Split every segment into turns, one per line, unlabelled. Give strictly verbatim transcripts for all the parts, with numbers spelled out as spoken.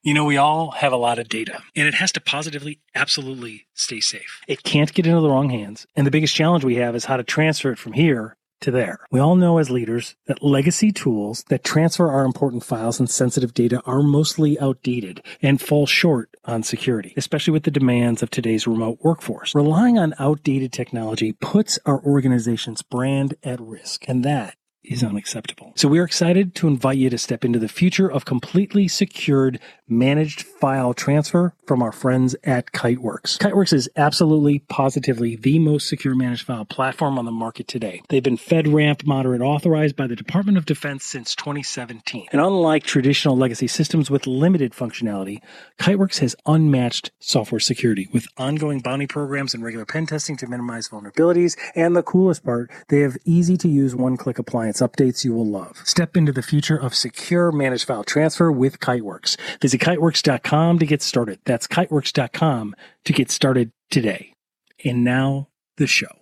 You know, we all have a lot of data, and it has to positively, absolutely stay safe. It can't get into the wrong hands, and the biggest challenge we have is how to transfer it from here to there. We all know as leaders that legacy tools that transfer our important files and sensitive data are mostly outdated and fall short on security, especially with the demands of today's remote workforce. Relying on outdated technology puts our organization's brand at risk, and that is unacceptable. So we are excited to invite you to step into the future of completely secured managed file transfer from our friends at Kiteworks. Kiteworks is absolutely, positively the most secure managed file platform on the market today. They've been FedRAMP moderate authorized by the Department of Defense since twenty seventeen. And unlike traditional legacy systems with limited functionality, Kiteworks has unmatched software security with ongoing bounty programs and regular pen testing to minimize vulnerabilities. And the coolest part, they have easy to use one-click appliance updates you will love. Step into the future of secure managed file transfer with Kiteworks. Visit kiteworks dot com to get started. That's kiteworks dot com to get started today. And now, the show.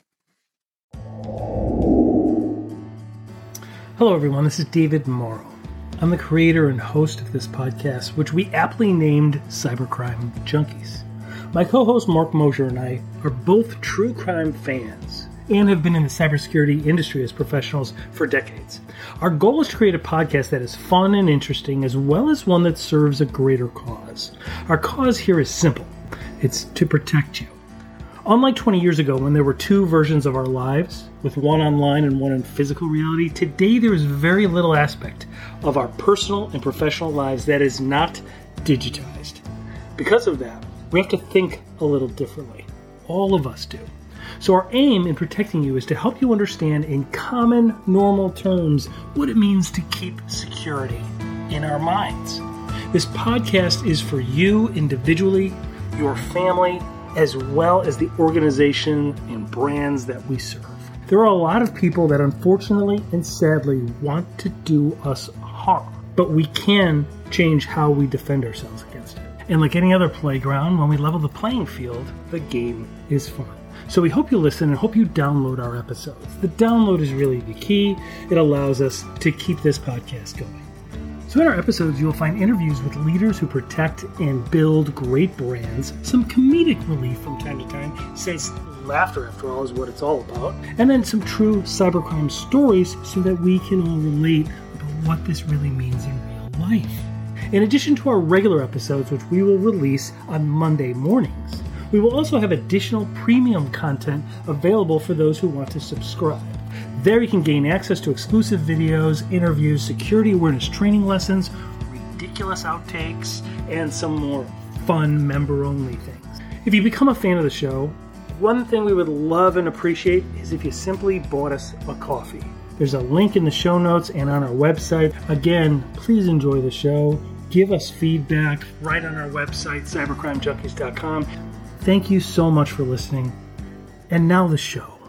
Hello, everyone. This is David Morrow. I'm the creator and host of this podcast, which we aptly named Cybercrime Junkies. My co-host Mark Mosher and I are both true crime fans and have been in the cybersecurity industry as professionals for decades. Our goal is to create a podcast that is fun and interesting, as well as one that serves a greater cause. Our cause here is simple. It's to protect you. Unlike twenty years ago, when there were two versions of our lives, with one online and one in physical reality, today there is very little aspect of our personal and professional lives that is not digitized. Because of that, we have to think a little differently. All of us do. So our aim in protecting you is to help you understand in common, normal terms what it means to keep security in our minds. This podcast is for you individually, your family, as well as the organization and brands that we serve. There are a lot of people that unfortunately and sadly want to do us harm, but we can change how we defend ourselves against it. And like any other playground, when we level the playing field, the game is fun. So we hope you listen and hope you download our episodes. The download is really the key. It allows us to keep this podcast going. So in our episodes, you'll find interviews with leaders who protect and build great brands, some comedic relief from time to time, since laughter, after all, is what it's all about, and then some true cybercrime stories so that we can all relate about what this really means in real life. In addition to our regular episodes, which we will release on Monday mornings, we will also have additional premium content available for those who want to subscribe. There you can gain access to exclusive videos, interviews, security awareness training lessons, ridiculous outtakes, and some more fun member-only things. If you become a fan of the show, one thing we would love and appreciate is if you simply bought us a coffee. There's a link in the show notes and on our website. Again, please enjoy the show. Give us feedback right on our website, cybercrime junkies dot com. Thank you so much for listening. And now the show.